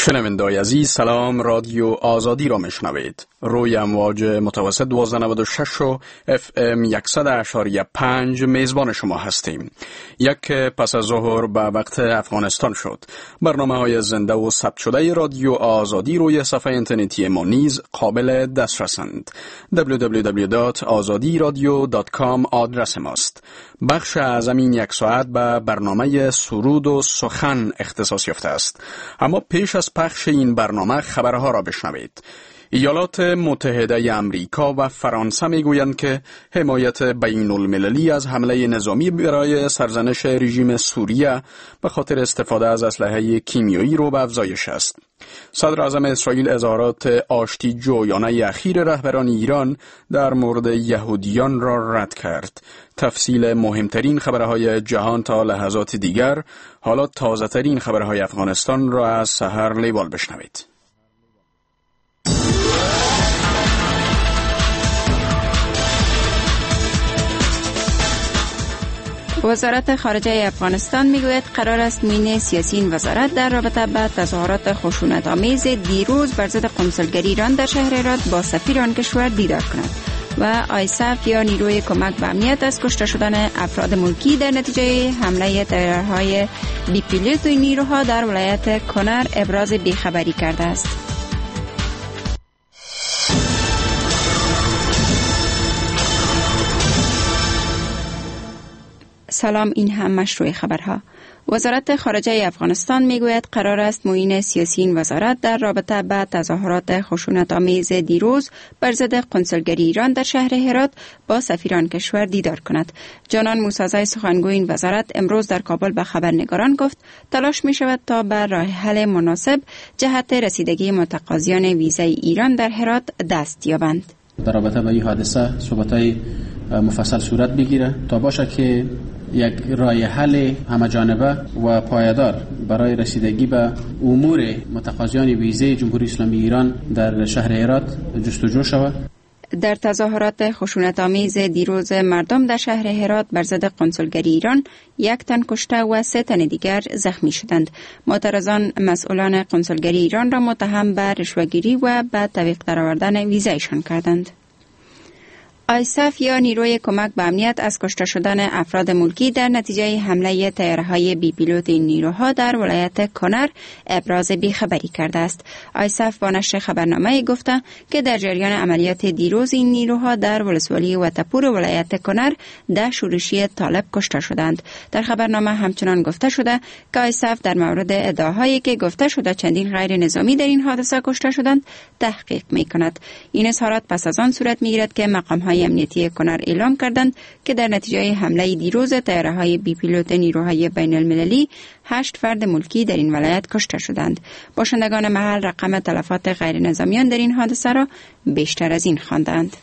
شنوندگان عزیز سلام، رادیو آزادی را میشنوید. روی امواج متوسط 1296 و FM 100.5 میزبان شما هستیم. یک پس از ظهر به وقت افغانستان شد. برنامه‌های زنده و ثبت شده رادیو آزادی روی صفحه اینترنتی ما نیز قابل دسترسند. www.azadiradio.com آدرس ماست. بخش از این یک ساعت به برنامه سرود و سخن اختصاص یافته است. اما پیش از پخش این برنامه خبرها را بشنوید. ایالات متحده امریکا و فرانسه میگویند که حمایت بین المللی از حمله نظامی برای سرزنش رژیم سوریه به خاطر استفاده از اسلحه کیمیایی رو به افزایش است. صدر اعظم اسرائیل اظهارات آشتی جویانه اخیر رهبران ایران در مورد یهودیان را رد کرد. تفصیل مهمترین خبرهای جهان تا لحظات دیگر. حالا تازه ترین خبرهای افغانستان را از سحر لیوال بشنوید. وزارت خارجه افغانستان میگوید قرار است معین سیاسی این وزارت در رابطه با تظاهرات خشونت‌آمیز دیروز بر ضد قنصلگری ایران در شهر هرات با سفیر آن کشور دیدار کند و آیساف یا نیروی کمک به امنیت از کشته شدن افراد ملکی در نتیجه حمله طیاره‌های بی پیلوت نیروها در ولایت کنر ابراز بیخبری کرده است. سلام، این هم مشروع خبرها. وزارت خارجه افغانستان میگوید قرار است معین سیاسی این وزارت در رابطه با تظاهرات خشونت‌آمیز دیروز بر ضد قنصلگری ایران در شهر هرات با سفیران کشور دیدار کند. جانان موسازی سخنگوی این وزارت امروز در کابل به خبرنگاران گفت تلاش می شود تا به راه حل مناسب جهت رسیدگی متقاضیان ویزای ایران در هرات دست یابند. در رابطه با این حادثه صحبت‌های مفصل صورت بگیره تا باشه که یک راه حل همه‌جانبه و پایدار برای رسیدگی به امور متقاضیان ویزه جمهوری اسلامی ایران در شهر هرات جستجو شود. در تظاهرات خشونت‌آمیز دیروز مردم در شهر هرات بر ضد قنصلگری ایران 1 تن کشته و 3 تن دیگر زخمی شدند. معترضان مسئولان قنصلگری ایران را متهم به رشوه‌گیری و به تعویق درآوردن ویزایشان کردند. آیساف یا نیروی کمک به امنیت از کشته شدن افراد ملکی در نتیجه حمله طیاره‌های بی پیلوت این نیروها در ولایت کنر ابراز بیخبری کرده است. آیساف با نشر خبرنامه گفته که در جریان عملیات دیروز این نیروها در ولسوالی وطپور ولایت کنر 10 شورشی طالب کشته شدند. در خبرنامه همچنان گفته شده که آیساف در مورد ادعاهایی که گفته شده چندین غیر نظامی در این حادثه کشته شدند تحقیق می‌کند. این اظهارات پس از آن صورت می‌گیرد که مقام‌های امنیتی کنر اعلام کردند که در نتیجه حمله دیروز طیاره‌های بی پیلوت نیروهای بین المللی 8 فرد ملکی در این ولایت کشته شدند. باشندگان محل رقم تلفات غیر نظامیان در این حادثه را بیشتر از این خواندند.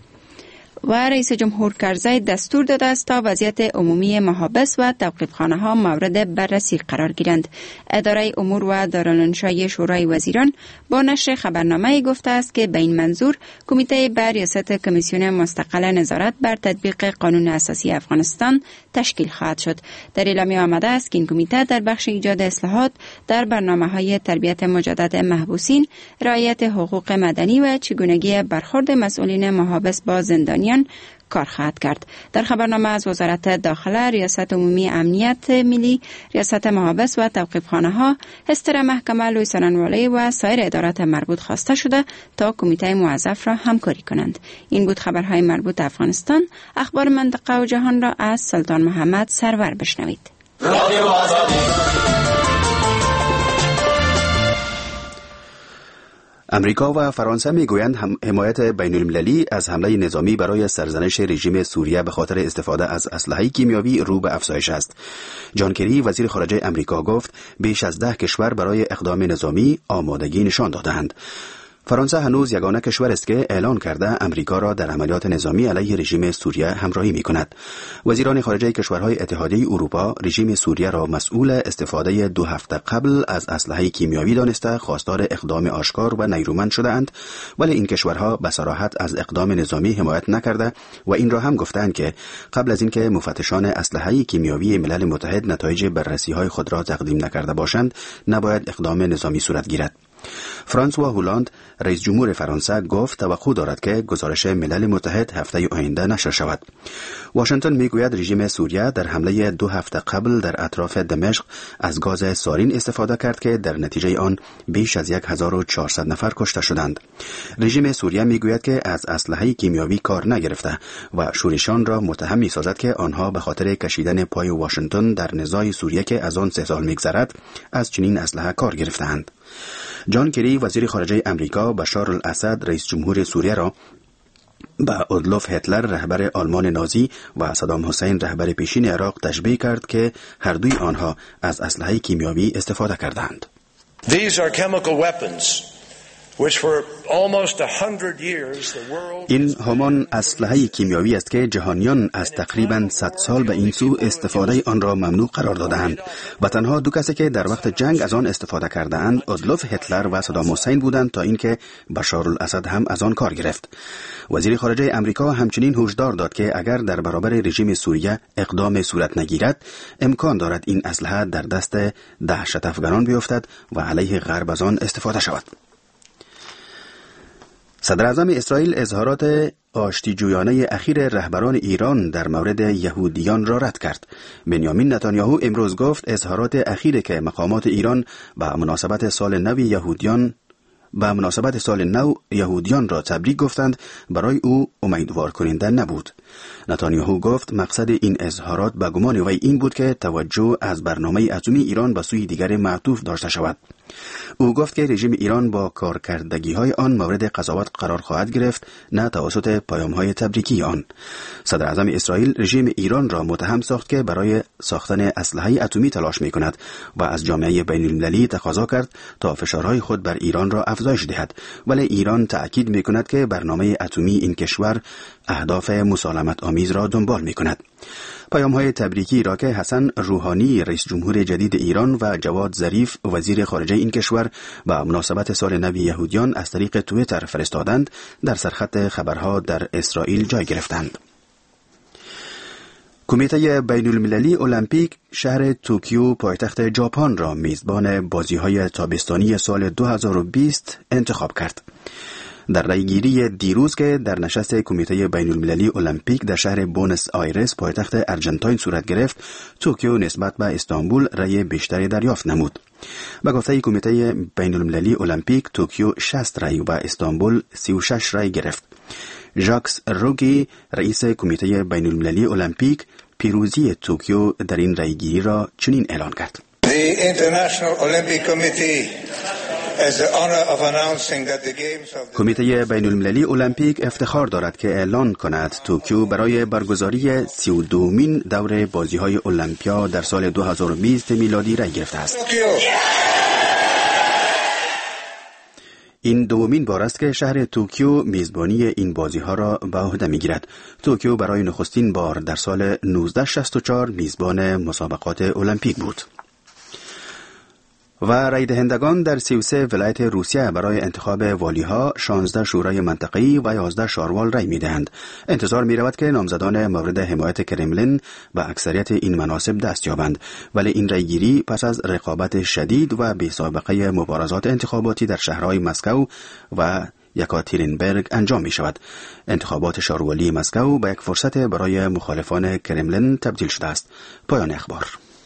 و رئیس جمهور کرزی دستور داده است تا وضعیت عمومی محابس و توقیفخانه‌ها مورد بررسی قرار گیرند. اداره امور و دارالانشای شورای وزیران با نشر خبرنامه گفته است که به این منظور کمیته به ریاست کمیسیون مستقل نظارت بر تطبیق قانون اساسی افغانستان تشکیل خواهد شد. در اعلامیه آمده است که این کمیته در بخش ایجاد اصلاحات در برنامه‌های تربیت مجدد محبوسین، رعایت حقوق مدنی و چگونگی برخورد مسئولین محابس با زندانیان کار خواهد کرد. در خبرنامه از وزارت داخله، ریاست عمومی امنیت ملی، ریاست محابس و توقیفخانه‌ها، هستر محکمه لوی سننوالی و سایر ادارات مربوط خواسته شده تا کمیته موظف را همکاری کنند. این بود خبرهای مربوط افغانستان. اخبار منطقه و جهان را از سلطان محمد سرور بشنوید. رادیو آزادی. امریکا و فرانسه میگویند حمایت بین المللی از حمله نظامی برای سرزنش رژیم سوریه به خاطر استفاده از اسلحه کیمیایی رو به افزایش است. جان کری وزیر خارجه امریکا گفت بیش از 10 کشور برای اقدام نظامی آمادگی نشان دادند. فرانسه هنوز یگانه کشور است که اعلان کرده امریکا را در عملیات نظامی علیه رژیم سوریه همراهی می‌کند. وزیران خارجه کشورهای اتحادیه اروپا رژیم سوریه را مسئول استفاده 2 هفته قبل از اسلحه کیمیایی دانسته خواستار اقدام آشکار و نیرومند شده‌اند، ولی این کشورها به صراحت از اقدام نظامی حمایت نکرده و این را هم گفتند که قبل از اینکه مفتشان اسلحه کیمیایی ملل متحد نتایج بررسی‌های خود را تقدیم نکرده باشند، نباید اقدام نظامی صورت گیرد. فرانسوا هولند رئیس جمهور فرانسه گفت توقع دارد که گزارش ملل متحد هفته آینده نشر شود. واشنگتن میگوید رژیم سوریه در حمله 2 هفته قبل در اطراف دمشق از گاز سارین استفاده کرد که در نتیجه آن بیش از 1400 نفر کشته شدند. رژیم سوریه میگوید که از اسلحه کیمیایی کار نگرفته و شورشان را متهم میسازد که آنها به خاطر کشیدن پای واشنگتن در نزاع سوریه که از آن 3 سال میگذرد از چنین اسلحه کار گرفتند. جان کری وزیر خارجه امریکا بشار الاسد رئیس جمهور سوریه را با آدولف هیتلر رهبر آلمان نازی و صدام حسین رهبر پیشین عراق تشبیه کرد که هر دوی آنها از اسلحه کیمیایی استفاده کردند. These are chemical weapons which for almost 100 years the world این همان اسلحه کیمیایی است که جهانیان از تقریباً 100 سال به این سو استفاده آن را ممنوع قرار دادند و تنها 2 کسی که در وقت جنگ از آن استفاده کردند آدولف هیتلر و صدام حسین بودند تا اینکه بشار الاسد هم از آن کار گرفت. وزیر خارجه امریکا همچنین هشدار داد که اگر در برابر رژیم سوریه اقدام صورت نگیرد امکان دارد این اسلحه در دست دهشت افغانان بیفتد و علیه غرب از آن استفاده شود. صدر اعظم اسرائیل اظهارات آشتیجویانه اخیر رهبران ایران در مورد یهودیان را رد کرد. بنیامین نتانیاهو امروز گفت اظهارات اخیری که مقامات ایران به مناسبت سال نو یهودیان را تبریک گفتند برای او امیدوار کننده نبود. نتانیاهو گفت مقصد این اظهارات به گمان وی این بود که توجه از برنامه اتمی ایران به سوی دیگر معطوف داشته شود. او گفت که رژیم ایران با کارکردگی‌های آن مورد قضاوت قرار خواهد گرفت، نه توسط پیام‌های تبریکی آن. صدر اعظم اسرائیل رژیم ایران را متهم ساخت که برای ساختن اسلحه اتمی تلاش می‌کند و از جامعه بین‌المللی تقاضا کرد تا فشارهای خود بر ایران را افزایش دهد، ولی ایران تأکید می‌کند که برنامه اتمی این کشور اهداف مسالمت آمیز را دنبال می‌کند. پیام‌های تبریکی را که حسن روحانی رئیس جمهور جدید ایران و جواد ظریف وزیر خارجه این کشور با مناسبت سال نو یهودیان از طریق توییتر فرستادند در سرخط خبرها در اسرائیل جای گرفتند. کمیته بین‌المللی المپیک شهر توکیو پایتخت ژاپن را میزبان بازی‌های تابستانی سال 2020 انتخاب کرد. در رأیگیری دیروز که در نشست کمیته بین‌المللی المپیک در شهر بونس آیرس پایتخت ارژانتین صورت گرفت، توکیو نسبت به استانبول رأی بیشتری دریافت نمود. به گفته کمیته بین‌المللی المپیک توکیو 60 رأی و استانبول 36 رأی گرفت. ژاکس روگی رئیس کمیته بین‌المللی المپیک پیروزی توکیو در این رأیگیری را چنین اعلان کرد. کمیته بین‌المللی المپیک افتخار دارد که اعلان کند توکیو برای برگزاری 32مین دور بازی‌های المپیا در سال 2020 میلادی رأی گرفته است. این دومین بار است که شهر توکیو میزبانی این بازی‌ها را به عهده می‌گیرد. توکیو برای نخستین بار در سال 1964 میزبان مسابقات المپیک بود. و رای دهندگان در 33 ولایت روسیه برای انتخاب والیها 16 شورای منطقه‌ای و 11 شاروال رای می‌دهند. انتظار می‌رود که نامزدان مورد حمایت کرملین به اکثریت این مناصب دست یابند، ولی این رایگیری پس از رقابت شدید و بی‌سابقه مبارزات انتخاباتی در شهرهای مسکو و یکاترینبرگ انجام می شود. انتخابات شاروالی مسکو به یک فرصت برای مخالفان کرملین تبدیل شده است. پایان اخبار.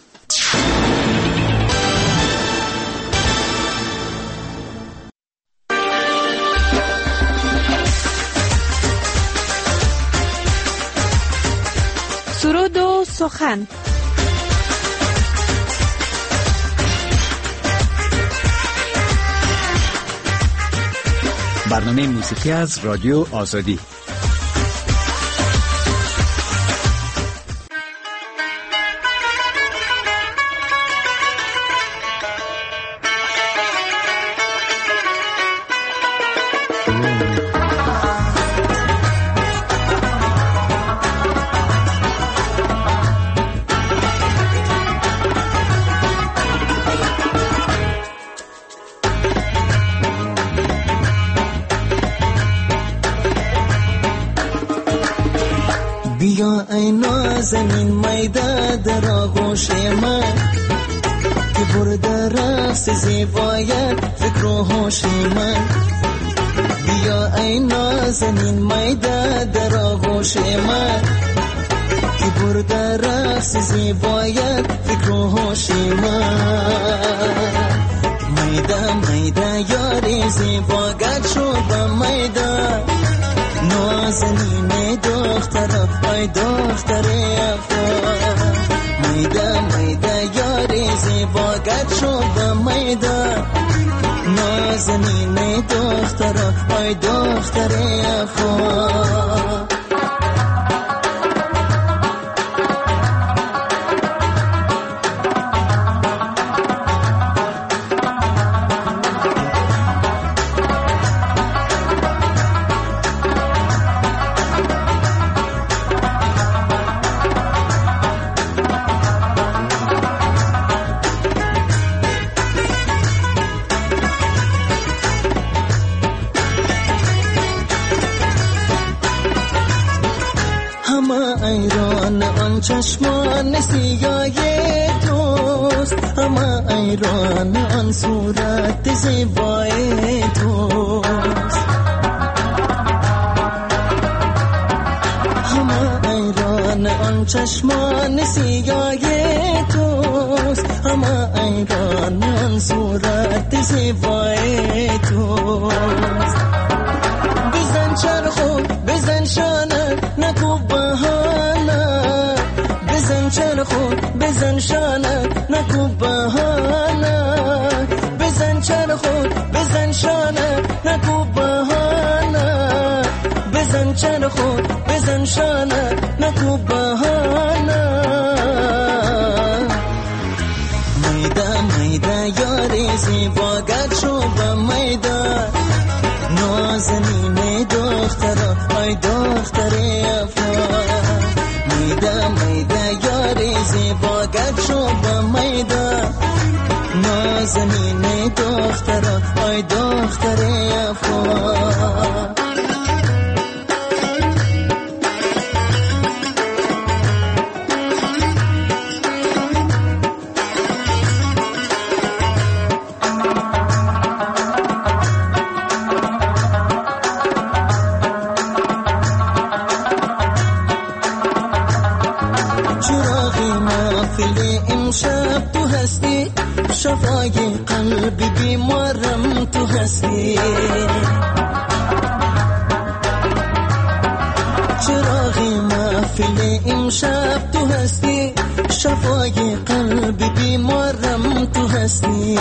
سرود و سخن. برنامه موسیقی از رادیو آزادی. ای نازنین میده در آغوش من که برده رقص زیبایت فکر و هوش من. بیا ای نازنین میده در آغوش من که برده رقص زیبایت فکر و هوش من. میده میده یاری زیباگت شد میده نازنین دختر ای دختر افغان. میده میده یاری زیباگت شد میده نازنین دختر ای دختر افغان. چشمان سیاه توست همه ایران آن صورت زیبای توست. همه ایران آن چشمان سیاه توست همه ایران آن صورت زیبای توست. بزن چرخو بزن شانه نکو بهانه بزن چرخو بزن شانه نکو بهانه بزن چرخو بزن شانه نکو بهانه بزن چرخو بزن شانه نکو بهانه. میده میده یاری زیباگت شو به میده نازنین دختر ای دختر افغان. میده میده یاری زیباگت شو به میده نازنین دختر ای دختر افغان. امشب تو هستی شفای قلبی بیمارم تو هستی. چراغی محفل امشب تو هستی شفای قلبی بیمارم تو هستی.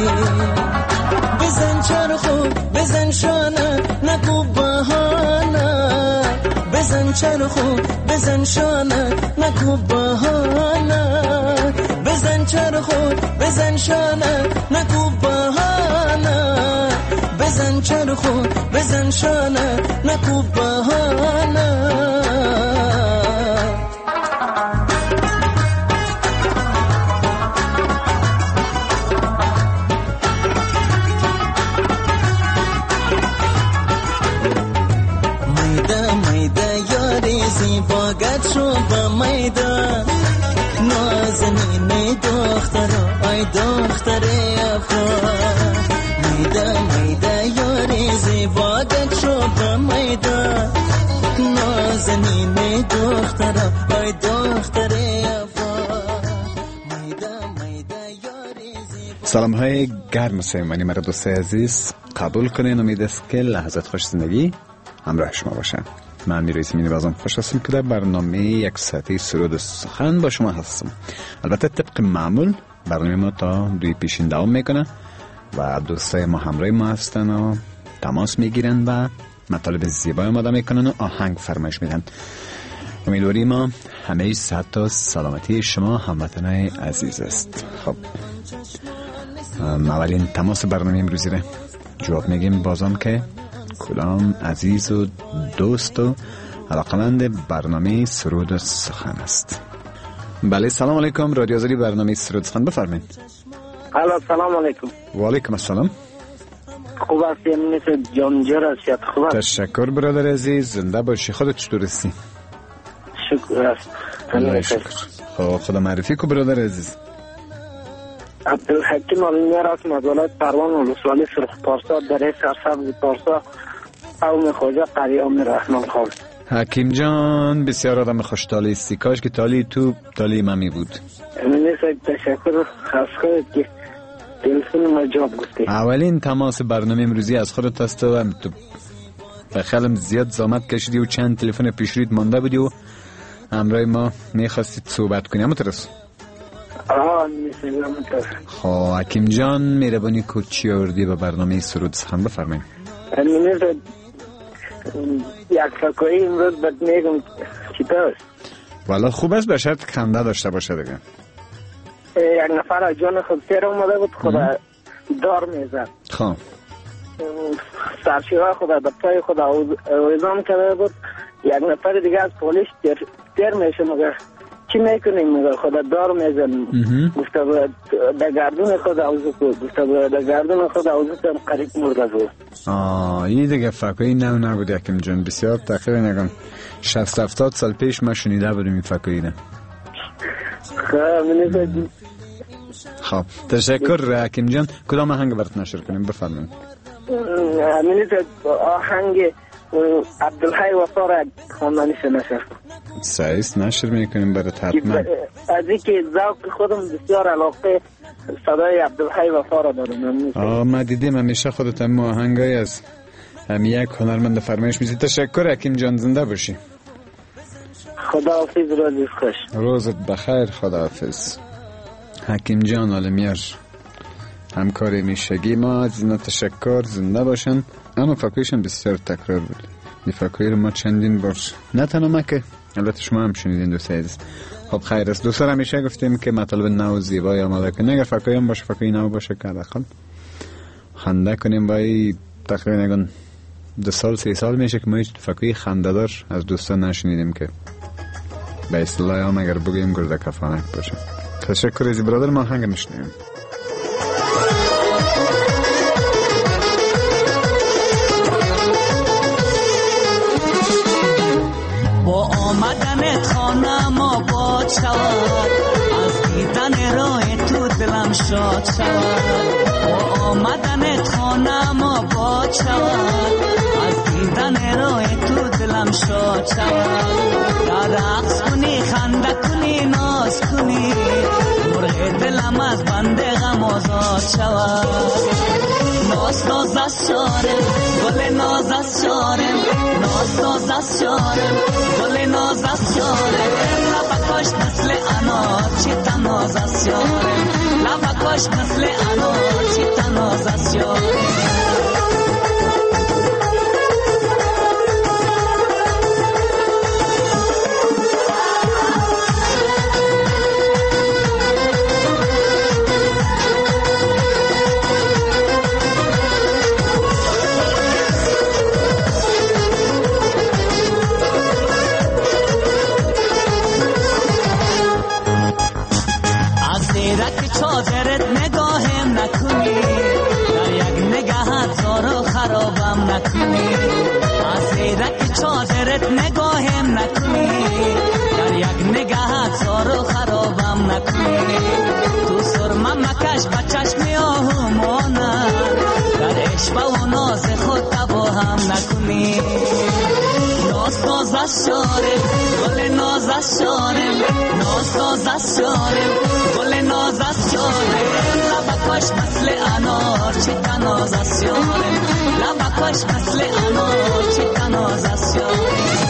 بزن چرخو بزن شانه نکو بهانه بزن چرخو بزن شانه نکو بهانه بزن چرخو بزن شانه نکو بهانه بزن چرخو بزن شانه نکو بهانه. زیباگت شو به میده نازنین دختر ای دختر افغان. میده میده یاری زیباگت شو به میده نازنین دختر ای دختر افغان. میده میده یاری زیباگت. سلام های گرم و صمیمانه مرا دوستای عزیز قبول کنین. امید است که لحظات خوش زندگی همراه شما باشم. من میرزم بازم خوش هستم که در برنامه یک ساعته سرود سخن با شما هستم. البته طبق معمول برنامه ما تا 2 پیشین دوام میکنه و دوستای ما همراه ما هستن و تماس میگیرن و مطالب زیبای آماده میکنن و آهنگ فرمایش میدن. امیدواریم ما همه صحت و سلامتی شما هموطنای عزیز است. خب اولین تماس برنامه امروزی را جواب میگیم بازم که کلام عزیز و دوست و علاقمند برنامه سرود سخن است. بله سلام علیکم. رادیو آزادی برنامه سرود سخن بفرمایید. الو سلام علیکم. و علیکم السلام. خوب هستی؟ مثل جانجر هستید؟ خوب است. تشکر برادر عزیز. زنده باشی. خودت چطور هستی؟ شکر است. الله شکر. خب خدا معرفی کو برادر عزیز. عبدالحکیم آلینیار است، مدولت پروان ولسوالی سرخ پارسا در سرسبز پارسا قوم خواجه قریام رحمان خان. حکیم جان بسیار آدم خوشتالی استی، کاش که تالی تو تالی ممی بود. امینی صاحب تشکر از خودت که تلفن ما جواب گفتی. اولین تماس برنامه امروزی از خودت است و تو بخیالم زیاد زحمت کشیدی و چند تلفن پیشرید مانده بودی و همراه ما میخواستید صحبت کنی. اما ترس خب حکیم جان میربانی که چی آوردی به برنامه سرود سخن بفرمایید. امینی صاحب یک فکایی امروز بد میگم چی است؟ والا خوب است به شرط خنده داشته باشه دیگه. یک نفر از جان خود سیر اومده بود، خدا دار میزد. خب سرشیوه خدا به پای خدا اویزان کرده بود. یک نفر دیگه از پولیس تیر میشه مگه چی میکنیم مگه خدا دار میزن. گفته بود در گردون خدا اوزو بود، گفته بود در گردون خدا اوزو تم قریب مرده بود. این دیگه فکایی نبود حکیم جان، بسیار تقریبا نگم 60-70 سال پیش ما شنیده بودیم این فکایی نه. خب تشکر حکیم جان. کدام آهنگ برات نشر کنیم بفرمایید. آهنگ عبدالحی وفا را خواندنش نشر سعیست نشر میکنیم برات حتما. از اینکه ذوق خودم بسیار علاقه صدای عبدالحی وفا را دارم. ما دیدیم همیشه خودت هم آهنگای از هم یک هنرمند فرمایش میزید. تشکر حکیم جان، زنده باشی. خداحافظ، روزت خوش. روزت بخیر، خداحافظ. حکیم جان آلمیار همکار میشگی ما، از اینا تشکر، زنده باشن. اما فکرشم بسیار تکرار بود. این فکری رو ما چندین بار نه تنها ما که البته شما هم شنیدین دوست عزیز. خب خیر است دوستان، همیشه گفتیم که مطالب نو زیبای آماده کنیم. اگر فکری هم باشه، فکری نو باشه که حداقل خنده کنیم. وای تقریبا 2 سال 3 سال میشه که ما هیچ فکری خنده‌دار از دوستان نشنیدیم که به اصطلاح هم اگر بگیم گرده کفانک باشه. تشکر از برادر، ما آهنگ میشنویم. با آمدن خانه ما باد شود، از دیدن راه تو دلم شاد شود. با آمدن خانه ما باد شود، از دیدن راه تو دلم شاد شود. در رقص کنی، خنده کنی، ناز کنی، مرغ دلم از بند غم آزاد شود. ناز ناز از شارم، گل ناز از شارم، ناز ناز از شارم، گل ناز از شارم. لبکاش مثل انار، چیتا ناز از شارم، لبکاش مثل انار، چیتا ناز از شارم. چادرت نگاهم نکنی، در یک نگاهت زارو خرابم نکنی. از زیرک چادرت نگاهم نکنی، در یک نگاهت زارو خرابم نکنی. تو سرمه مکش بچشم آهمانه، در عشق و ناز خود تباهم نکنی. ناز ناز از شارم، گل ناز از شارم، ناز ناز از شارم، گل ناز از شارم. لبکاش مثل انار، چیتا ناز از شارم، لبکاش مثل انار، چیتا ناز از شارم.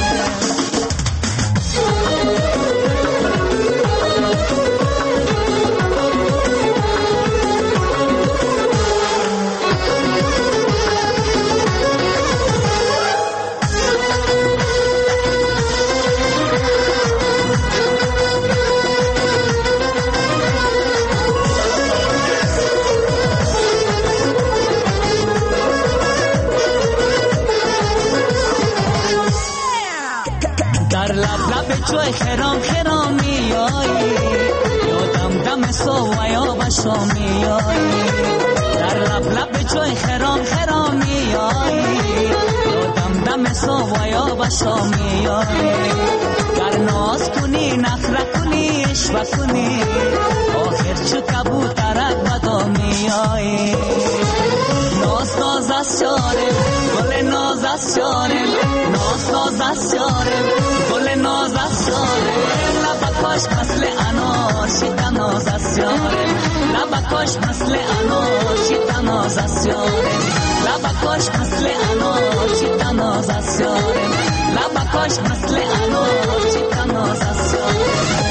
جای خرام خرام میایی، یادم دم صبح یا بشام میایی. در لب لب جای خرام خرام میایی، یادم دم صبح یا بشام میایی. در کنی نخره کنی اشوه کنی آخر چو کبوترک بدا میایی ناز ناز از شارم گل ناز از شارم ناز ناز از شارم گل ناز از شارم لبکاش مثل انار شیطه ناز از شارم لبکاش مثل انار شیطه ناز از شارم لبکاش مثل انار شیطه ناز از شارم لبکاش مثل انار شیطه ناز از شارم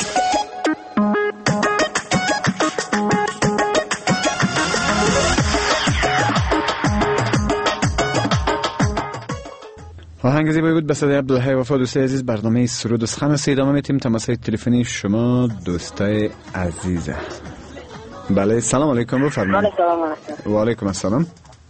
آهنگ زیبایی بود به صدای عبدالحی وفا. دوستای عزیز برنامه سرود و سخن است ادامه میتیم. تماسهای تلفنی شما دوستای عزیزه. بله سلام علیکم بفرمایید. و علیکم السلام.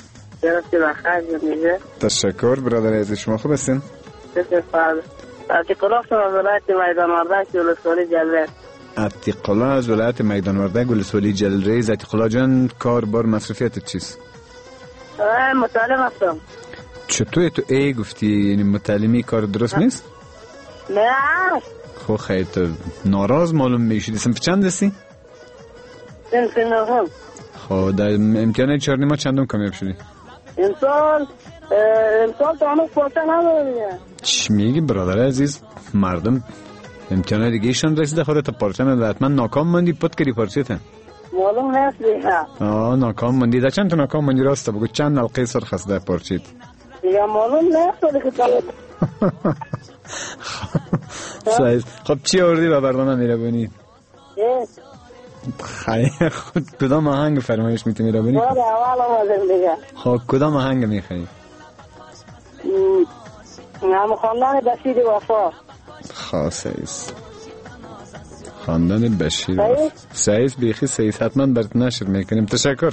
تشکر برادر عزیز شما خوب هستین؟ عتیق‌الله از ولایت میدان وردک ولسوالی جلریز. عتیق‌الله از ولایت میدان وردک ولسوالی جلریز. عتیق‌الله جان کار بار مصروفیت چیست؟ متعلم هستم. چطور تو ای گفتی یعنی متعلمی کار درست نیست؟ نه. خب خیلی تو ناراض معلوم میشی. صنف چند هستی؟ صنف نهم. خب در امتحان 4 نیمه چندم کامیاب شدی؟ امسال تانوز پارچه نداره. چی میگی برادر عزیز؟ مردم امتحان دیگه ایشان رسیده خودت پارچه نداره. حتما ناکام ماندی پت کردی پارچه تا؟ معلوم نیست دیگه. ناکام ماندی. در چند تا ناکام ماندی راسته بگو چند نلقه سرخص در پارچیت؟ دیگه معلوم نیست دیگه. سعید خب چی آوردی به برنامه میره بونی؟ خیلی خود کدام آهنگ فرمایش میتونی را بونی؟ اول آمازم دیگه. خب کدام آهنگ میخوایی؟ خاندان بشیر وفا. خاصیست خاندان بشیر وفا. سعید بیخی سعید حتما برات نشر میکنیم. تشکر.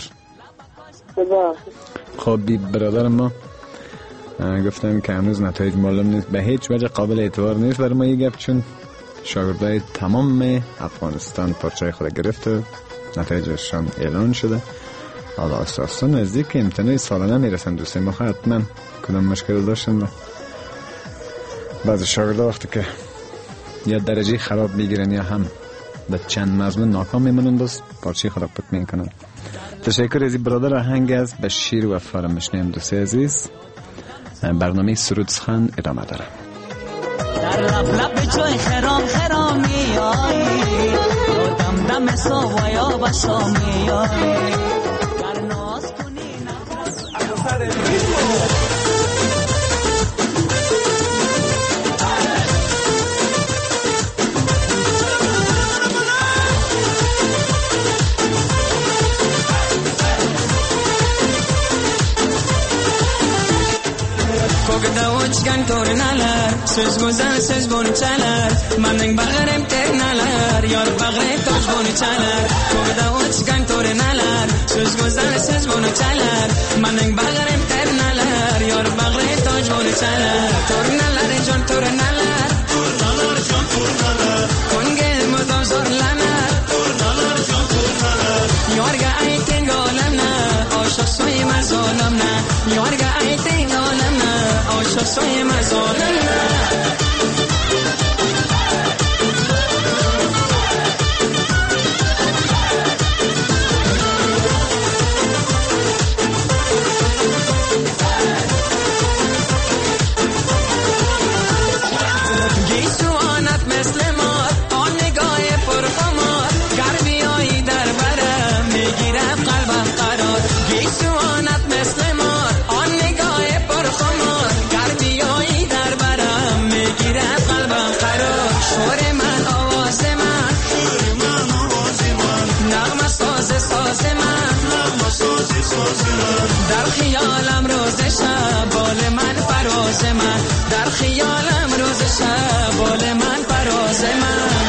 خب بی برادر ما گفتم که هنوز نتایج معلوم نیست، به هیچ وجه قابل اعتبار نیست برای ما یه گپ، چون شاگردای تمام افغانستان پارچه خود گرفت و نتایجشان اعلان شده. حالا اساسا نزدیک امتحانات سالانه میرسن. دوستای ما حتما کدام مشکل داشتن. بعضی شاگردا وقتی که یا درجه خراب میگیرن یا هم به چند مضمون ناکام میمونن باز پارچه خود پت میکنن. تشکر از برادر. آهنگ از بشیر وفا را میشنیم. دوستای عزیز برنامه سرود سخن ادامه داره. در لب لب جای خرام خرامی آئی دم دم سویا بشامی آئی در ناز کنی Ko'kda tornalar söz go'zal söz bonchalar mening bag'rim ternalar yor bag'ri toj bonchalar ko'kda o'chgan tornalar söz go'zal söz bonchalar mening bag'rim ternalar yor bag'ri toj bonchalar tornalar jon tornalar tornalar jon tornalar ko'ngil mudom zorlanar tornalar jon tornalar yorga ayting olamna oshiq so'ymas olamna yorga ayting olamna oshiq so'ymas olamna در خیالم روز شب بال من پروز من در خیالم روز شب بال من پروز من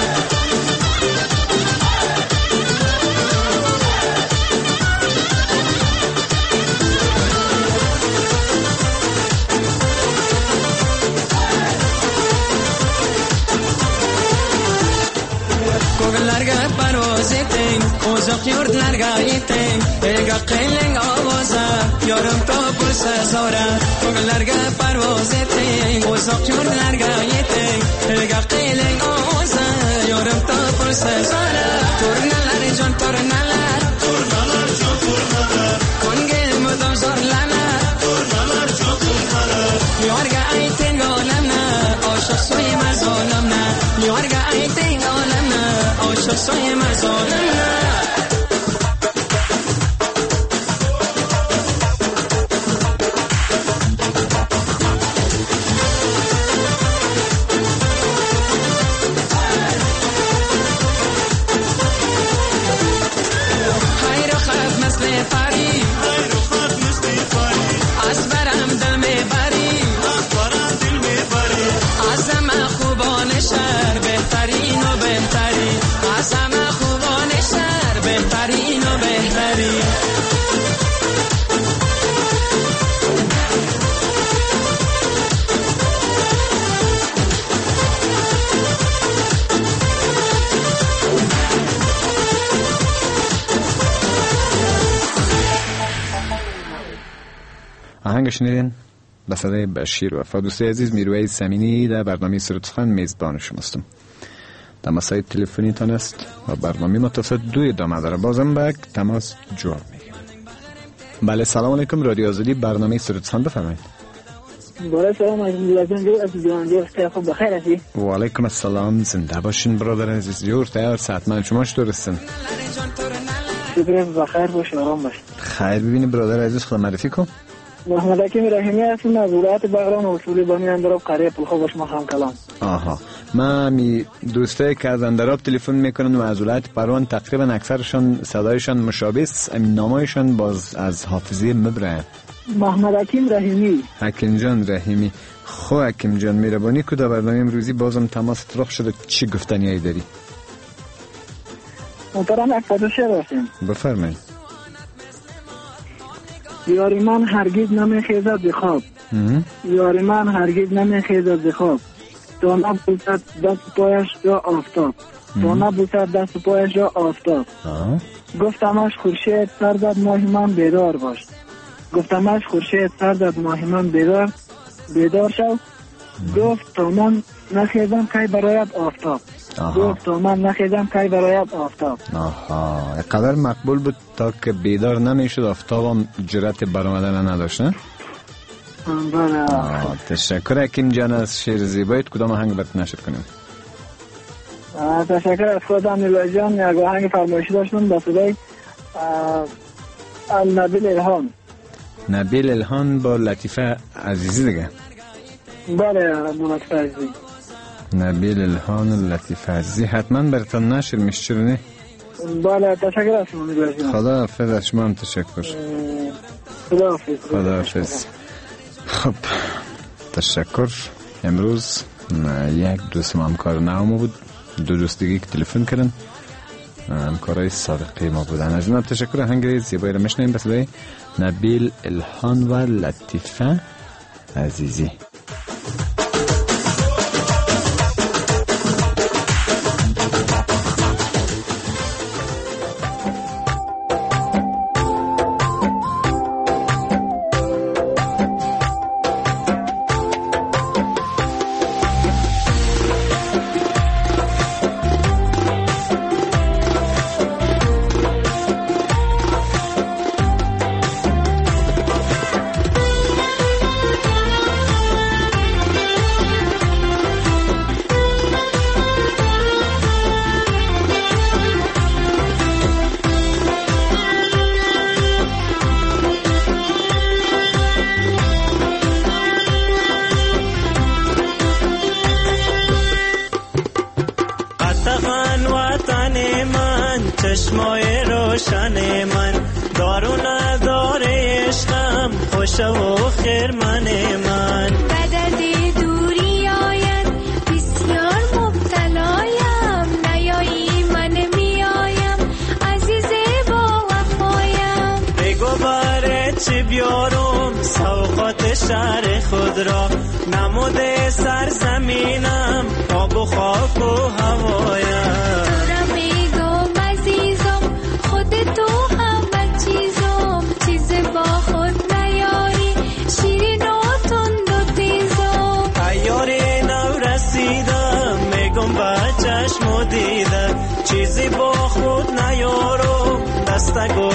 ko'llarga paroz eting uzoq yurtlarga yeting elga qiling ovoza یارم تا پرس زاره کلرگه پروازته اوزاق یورلرگه یته لگه قیلنگ آوزه یارم تا پرس زاره تورنلر جان تورنلر جان تورنلر کنگه مدام زار لنر جان تورنلر یارگه ایتن گالم نه عاشق سوی مزالم نه یارگه ایتن گالم نه عاشق سوی مزالم نه آهنگ شنیدین به صدای بشیر و دوستای عزیز میروی سمینی در برنامه سرود سخن میزبان شماستم. در مسای تلفنی تان است و برنامه متصل دوی ادامه داره. بازم به تماس جواب میگیم. بله سلام علیکم رادیو آزادی برنامه سرود سخن بفرمایید. بله سلام علیکم خوب بخیر هستی؟ و علیکم السلام زنده باشین برادر عزیز. جور تیار ساعتمند شما چطور هستین؟ شکر بخیر باش آرام باش. خیر ببینید برادر عزیز خود معرفی کن. محمد حکیم رحیمی هستم از ولایت بغران اصولی بانی اندراب قریه پلخوبش مخام کلام. آها ما می دوستایی که از اندراب تلفن میکنن و از ولایت پروان تقریبا اکثرشان صدایشان مشابه است، نامایشان باز از حافظه مبره. محمد حکیم رحیمی. حکیم جان رحیمی. خو حکیم جان میربانی که در برنامه امروزی بازم تماس تلخ شده، چی گفتنیایی داری؟ محترم یک پادشاه هستیم. بفرمایید. یاری من هرگز نمیخیزد به خواب، یاری من هرگز نمیخیزد به خواب، تا نبوسد دست پایش یا آفتاب، تا نبوسد دست پایش یا آفتاب. گفتمش خورشید سر زد ماه من بیدار باش، گفتمش خورشید سر زد ماه من بیدار شو. گفت تا من نخیزم کی برایت آفتاب، گفت تا من نخیزم کی برایت آفتاب. آها قدر مقبول بود تا که بیدار نمیشد آفتابم جرأت برآمدن نداشت نه؟ بله. تشکر حکیم جان از شعر زیبایت. کدام آهنگ برات نشر کنیم؟ تشکر از خودم نیلوی جان. یک آهنگ فرمایشی داشتم با صدای نبیل الهان. نبیل الهان با لطیفه عزیزی دیگه. بله با لطیفه عزیزی. نبیل الهان و لطیفه عزیزی حتما براتون نشر میشه چرا نه؟ بله تشکر از شما نیلوی جان. خدا حافظ. از شما هم تشکر. خدا حافظ. خب تشکر. امروز یک دوست ما همکار نامو بود، دو دوست دیگه که تلفن کردن همکارای سابقه ما بودن. از اونم تشکر. آهنگ زیبایی رو میشنویم به صدای نبیل الهان و لطیفه عزیزی. چشمای روشن من دارو نداره عشقم خوش و خرمن من بدردی دوری آید بسیار مبتلایم نیایی من میایم عزیز با وفایم بگو باره چی بیارم سوقات شهر خود را نموده سرزمینم آب و خاک و هوایم تو همه چیزم چیز با خود خسته گو